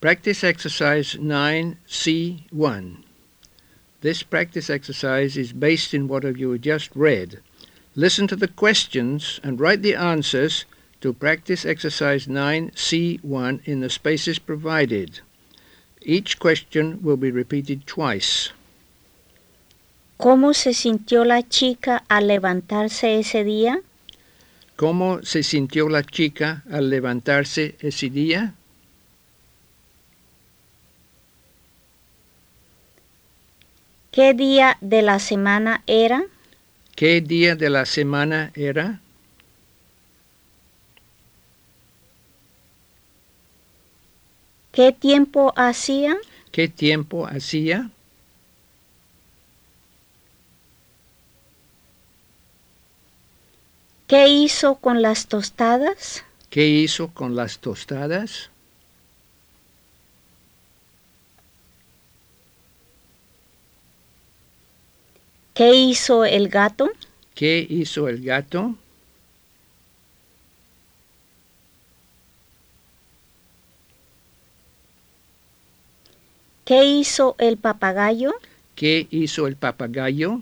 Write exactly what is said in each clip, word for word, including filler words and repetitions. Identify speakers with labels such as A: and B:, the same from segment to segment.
A: Practice exercise nine C one. This practice exercise is based in what you just read. Listen to the questions and write the answers to practice exercise nine C one in the spaces provided. Each question will be repeated twice.
B: ¿Cómo se sintió la chica al levantarse ese día?
A: ¿Cómo se sintió la chica al levantarse ese día?
B: ¿Qué día de la semana era?
A: ¿Qué día de la semana era?
B: ¿Qué tiempo hacía?
A: ¿Qué tiempo hacía?
B: ¿Qué hizo con las tostadas?
A: ¿Qué hizo con las tostadas?
B: ¿Qué hizo el gato?
A: ¿Qué hizo el gato?
B: ¿Qué hizo el papagayo?
A: ¿Qué hizo el papagayo?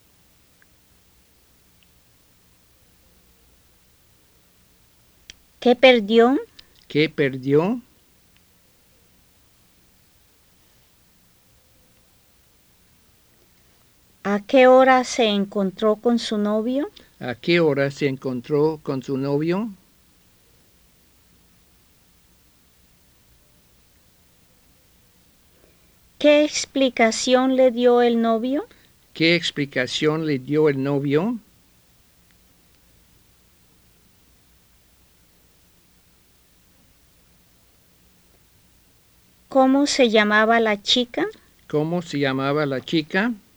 B: ¿Qué perdió?
A: ¿Qué perdió?
B: ¿A qué hora se encontró con su novio?
A: ¿A qué hora se encontró con su novio?
B: ¿Qué explicación le dio el novio?
A: ¿Qué explicación le dio el novio?
B: ¿Cómo se llamaba la chica?
A: ¿Cómo se llamaba la chica?